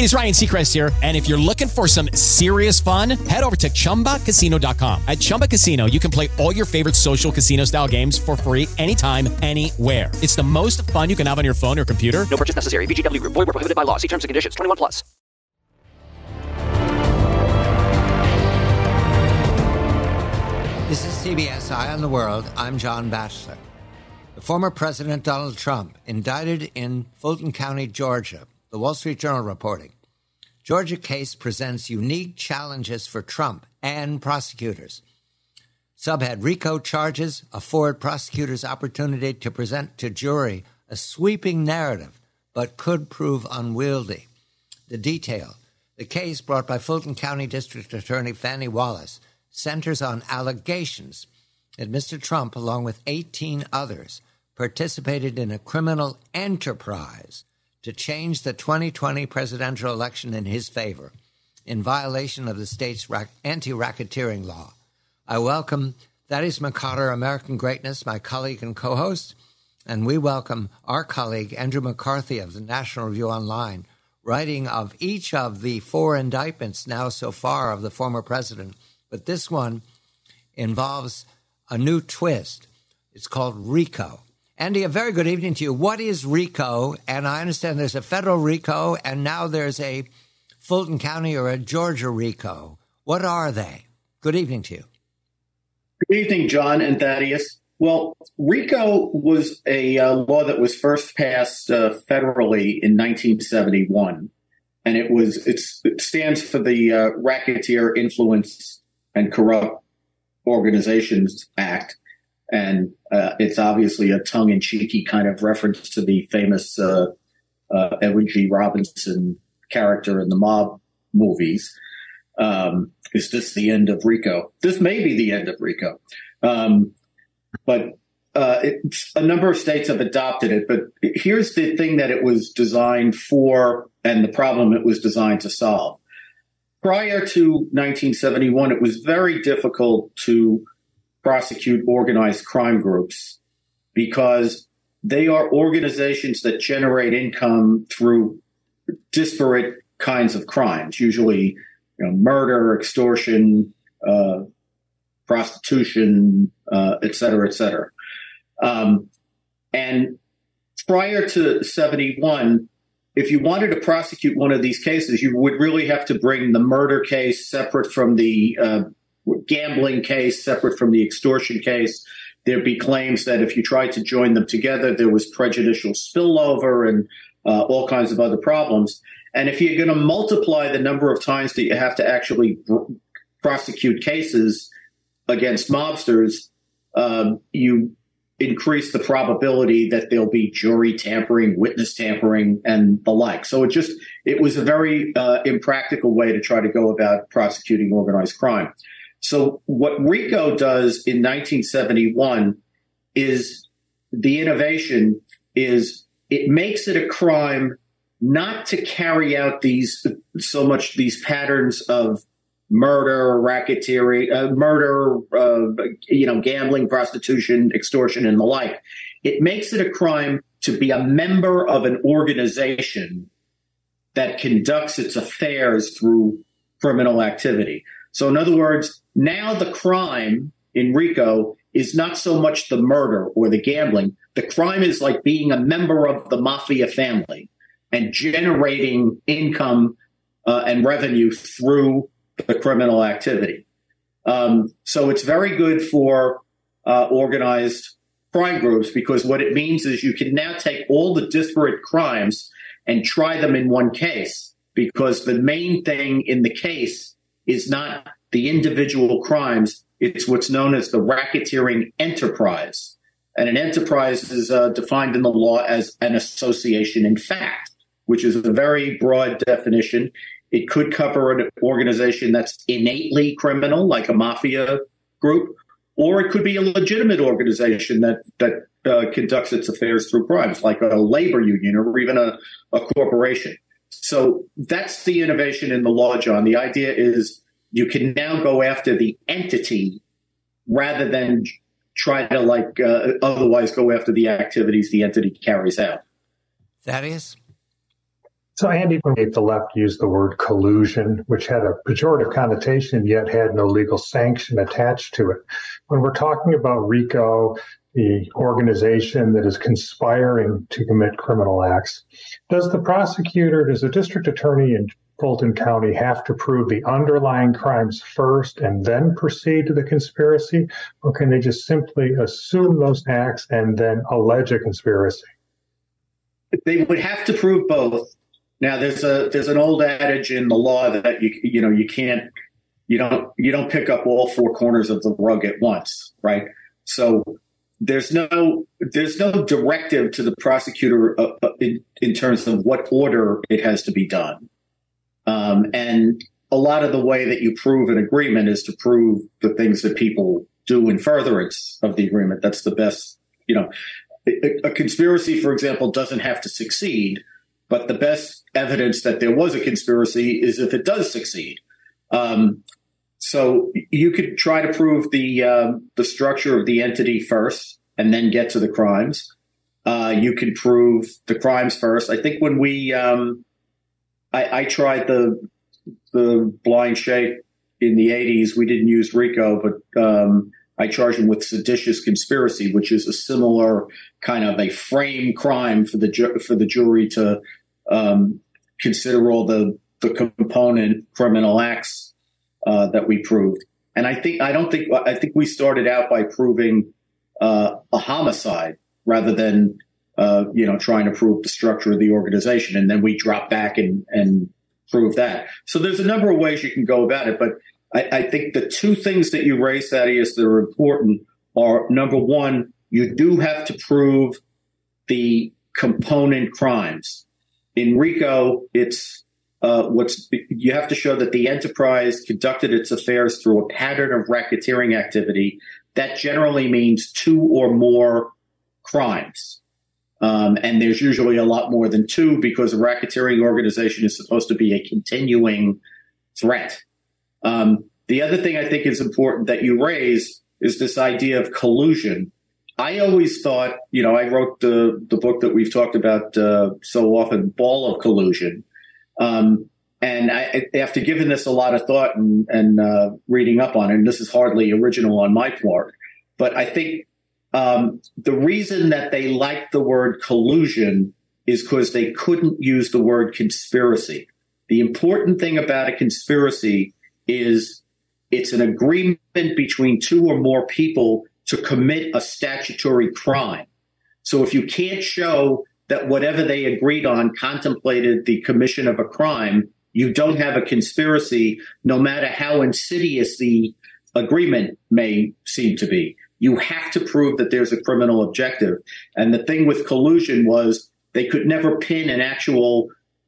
Hey, it's Ryan Seacrest here. And if you're looking for some serious fun, head over to ChumbaCasino.com. At Chumba Casino, you can play all your favorite social casino-style games for free anytime, anywhere. It's the most fun you can have on your phone or computer. No purchase necessary. VGW Group. Void where prohibited by law. See terms and conditions. 21 plus. This is CBS Eye on the World. I'm John Batchelor. The former President Donald Trump indicted in Fulton County, Georgia. The Wall Street Journal reporting. Georgia case presents unique challenges for Trump and prosecutors. Subhead: RICO charges afford prosecutors opportunity to present to jury a sweeping narrative, but could prove unwieldy. The detail: the case brought by Fulton County District Attorney Fannie Wallace centers on allegations that Mr. Trump, along with 18 others, participated in a criminal enterprise to change the 2020 presidential election in his favor, in violation of the state's anti-racketeering law. I welcome Thaddeus McCotter, American Greatness, my colleague and co-host, and we welcome our colleague, Andrew McCarthy of the National Review Online, writing of each of the 4 indictments now so far of the former president. But this one involves a new twist. It's called RICO. Andy, a very good evening to you. What is RICO? And I understand there's a federal RICO, and now there's a Fulton County or a Georgia RICO. What are they? Good evening to you. Good evening, John and Thaddeus. Well, RICO was a law that was first passed federally in 1971, and it stands for the Racketeer Influence and Corrupt Organizations Act. And it's obviously a tongue-in-cheeky kind of reference to the famous Edward G. Robinson character in the mob movies. Is this the end of RICO? This may be the end of RICO. But a number of states have adopted it. But here's the thing that it was designed for and the problem it was designed to solve. Prior to 1971, it was very difficult to prosecute organized crime groups because they are organizations that generate income through disparate kinds of crimes, usually murder, extortion, prostitution, et cetera, et cetera. And prior to 71, if you wanted to prosecute one of these cases, you would really have to bring the murder case separate from the gambling case, separate from the extortion case. There'd be claims that if you tried to join them together, there was prejudicial spillover and all kinds of other problems. And if you're going to multiply the number of times that you have to actually prosecute cases against mobsters, you increase the probability that there'll be jury tampering, witness tampering, and the like. So it was a very impractical way to try to go about prosecuting organized crime. So what RICO does in 1971 is the innovation is it makes it a crime not to carry out these patterns of murder, racketeering, gambling, prostitution, extortion, and the like. It makes it a crime to be a member of an organization that conducts its affairs through criminal activity. So in other words, now the crime in RICO is not so much the murder or the gambling. The crime is like being a member of the mafia family and generating income and revenue through the criminal activity. So it's very good for organized crime groups because what it means is you can now take all the disparate crimes and try them in one case because the main thing in the case is not the individual crimes. It's what's known as the racketeering enterprise. And an enterprise is defined in the law as an association in fact, which is a very broad definition. It could cover an organization that's innately criminal, like a mafia group, or it could be a legitimate organization that conducts its affairs through crimes, like a labor union or even a corporation. So that's the innovation in the law, John. The idea is you can now go after the entity rather than try to otherwise go after the activities the entity carries out. Thaddeus? So, Andy, when the left used the word collusion, which had a pejorative connotation yet had no legal sanction attached to it. When we're talking about RICO, the organization that is conspiring to commit criminal acts, does the district attorney in Fulton County have to prove the underlying crimes first and then proceed to the conspiracy? Or can they just simply assume those acts and then allege a conspiracy? They would have to prove both. Now, there's an old adage in the law that you don't pick up all four corners of the rug at once, right? So there's no directive to the prosecutor in terms of what order it has to be done. And a lot of the way that you prove an agreement is to prove the things that people do in furtherance of the agreement. That's the best, a conspiracy, for example, doesn't have to succeed, but the best evidence that there was a conspiracy is if it does succeed. So you could try to prove the structure of the entity first and then get to the crimes. You could prove the crimes first. I think when I tried the blind shake in the 80s, we didn't use RICO, but I charged him with seditious conspiracy, which is a similar kind of a frame crime for the jury to consider all the component criminal acts that we proved. And I think we started out by proving a homicide rather than trying to prove the structure of the organization, and then we dropped back and prove that. So there's a number of ways you can go about it, but I think the two things that you raised, Thaddeus, that are important are, number one, you do have to prove the component crimes. In RICO, it's you have to show that the enterprise conducted its affairs through a pattern of racketeering activity. That generally means two or more crimes. And there's usually a lot more than two because a racketeering organization is supposed to be a continuing threat. The other thing I think is important that you raise is this idea of collusion. I always thought, I wrote the book that we've talked about so often, Ball of Collusion. And after giving this a lot of thought and reading up on it, and this is hardly original on my part, but I think the reason that they liked the word collusion is because they couldn't use the word conspiracy. The important thing about a conspiracy is it's an agreement between two or more people to commit a statutory crime. So if you can't show that whatever they agreed on contemplated the commission of a crime, you don't have a conspiracy, no matter how insidious the agreement may seem to be. You have to prove that there's a criminal objective. And the thing with collusion was they could never pin an actual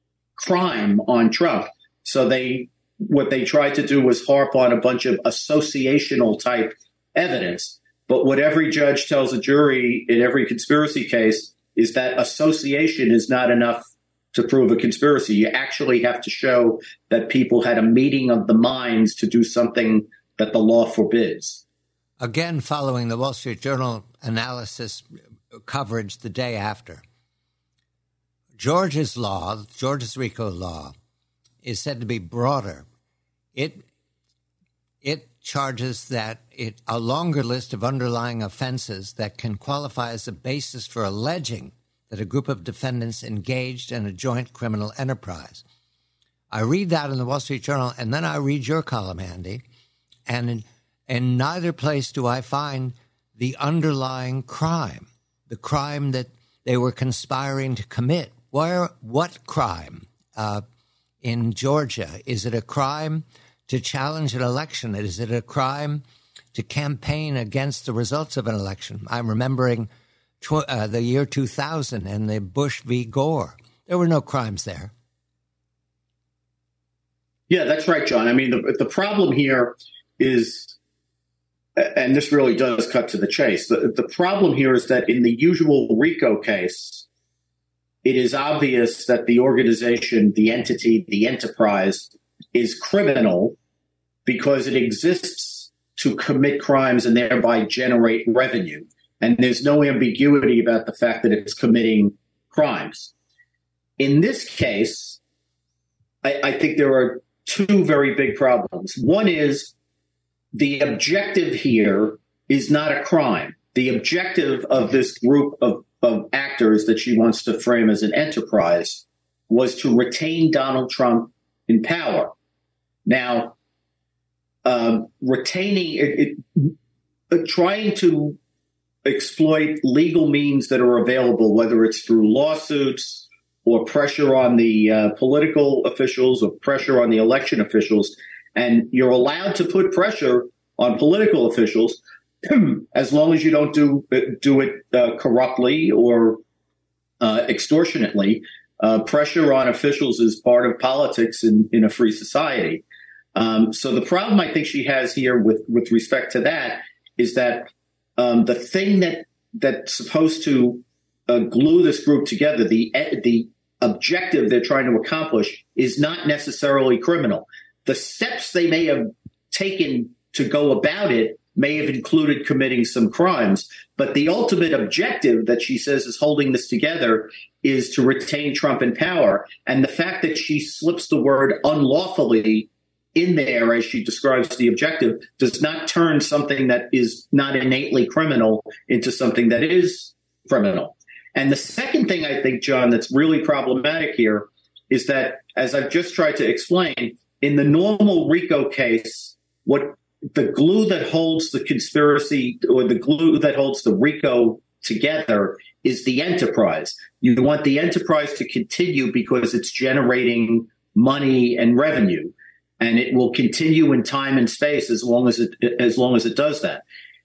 crime on Trump. So what they tried to do was harp on a bunch of associational type evidence. But what every judge tells a jury in every conspiracy case is that association is not enough to prove a conspiracy. You actually have to show that people had a meeting of the minds to do something that the law forbids. Again, following the Wall Street Journal analysis coverage the day after, Georgia's RICO law, is said to be broader. It charges that a longer list of underlying offenses that can qualify as a basis for alleging that a group of defendants engaged in a joint criminal enterprise. I read that in the Wall Street Journal, and then I read your column, Andy, and in neither place do I find the underlying crime, the crime that they were conspiring to commit. What crime in Georgia? Is it a crime to challenge an election? Is it a crime to campaign against the results of an election? I'm remembering the year 2000 and the Bush v. Gore. There were no crimes there. Yeah, that's right, John. I mean, the problem here is, and this really does cut to the chase, the problem here is that in the usual RICO case, it is obvious that the organization, the entity, the enterprise is criminal because it exists to commit crimes and thereby generate revenue. And there's no ambiguity about the fact that it's committing crimes. In this case, I think there are two very big problems. One is the objective here is not a crime. The objective of this group of actors that she wants to frame as an enterprise was to retain Donald Trump in power. Now, trying to exploit legal means that are available, whether it's through lawsuits or pressure on the political officials or pressure on the election officials, and you're allowed to put pressure on political officials as long as you don't do it corruptly or extortionately. Pressure on officials is part of politics in a free society. So the problem I think she has here with respect to that is that the thing that's supposed to glue this group together, the objective they're trying to accomplish, is not necessarily criminal. The steps they may have taken to go about it may have included committing some crimes, but the ultimate objective that she says is holding this together is to retain Trump in power. And the fact that she slips the word unlawfully in there as she describes the objective does not turn something that is not innately criminal into something that is criminal. And the second thing I think, John, that's really problematic here is that, as I've just tried to explain, in the normal RICO case, what the glue that holds the conspiracy or the glue that holds the RICO together is the enterprise. You want the enterprise to continue because it's generating money and revenue, and it will continue in time and space as long as it does that.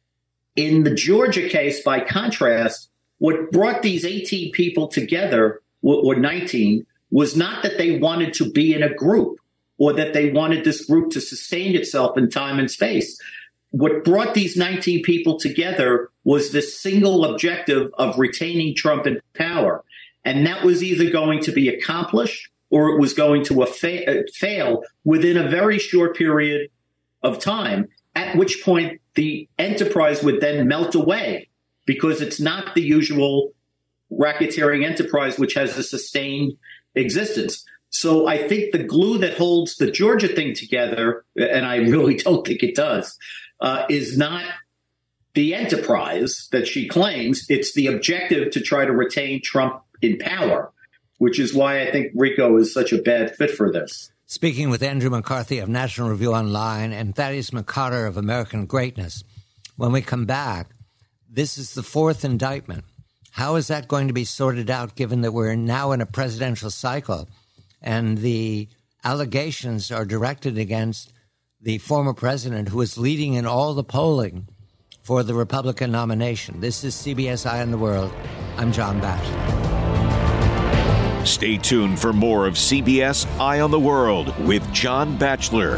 In the Georgia case, by contrast, what brought these 18 people together, or 19, was not that they wanted to be in a group or that they wanted this group to sustain itself in time and space. What brought these 19 people together was this single objective of retaining Trump in power. And that was either going to be accomplished or it was going to fail within a very short period of time, at which point the enterprise would then melt away because it's not the usual racketeering enterprise which has a sustained existence. So I think the glue that holds the Georgia thing together, and I really don't think it does, is not the enterprise that she claims. It's the objective to try to retain Trump in power, which is why I think RICO is such a bad fit for this. Speaking with Andrew McCarthy of National Review Online and Thaddeus McCarter of American Greatness. When we come back, this is the fourth indictment. How is that going to be sorted out, given that we're now in a presidential cycle and the allegations are directed against the former president who is leading in all the polling for the Republican nomination? This is CBS Eye on the World. I'm John Batchelor. Stay tuned for more of CBS Eye on the World with John Batchelor.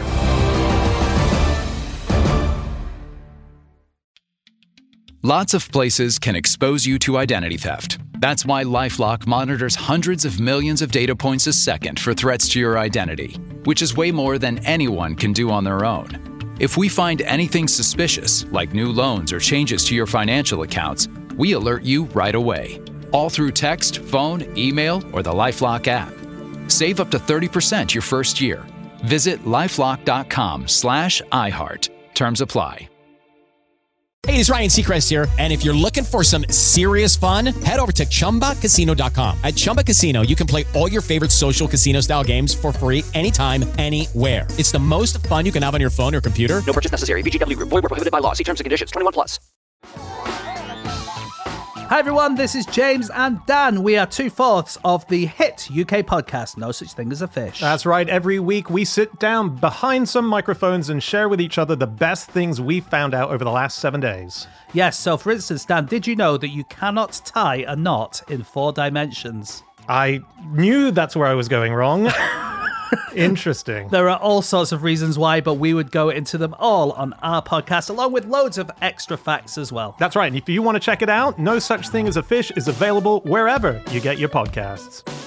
Lots of places can expose you to identity theft. That's why LifeLock monitors hundreds of millions of data points a second for threats to your identity, which is way more than anyone can do on their own. If we find anything suspicious, like new loans or changes to your financial accounts, we alert you right away. All through text, phone, email, or the LifeLock app. Save up to 30% your first year. Visit LifeLock.com/iHeart. Terms apply. Hey, it's Ryan Seacrest here, and if you're looking for some serious fun, head over to ChumbaCasino.com. At Chumba Casino, you can play all your favorite social casino-style games for free anytime, anywhere. It's the most fun you can have on your phone or computer. No purchase necessary. VGW Group. Void where prohibited by law. See terms and conditions. 21+. Hi everyone, this is James and Dan. We are 2/4 of the hit UK podcast, No Such Thing as a Fish. That's right. Every week we sit down behind some microphones and share with each other the best things we found out over the last 7 days. Yes, so for instance, Dan, did you know that you cannot tie a knot in 4 dimensions? I knew that's where I was going wrong. Interesting. There are all sorts of reasons why, but we would go into them all on our podcast, along with loads of extra facts as well. That's right. And if you want to check it out, No Such Thing as a Fish is available wherever you get your podcasts.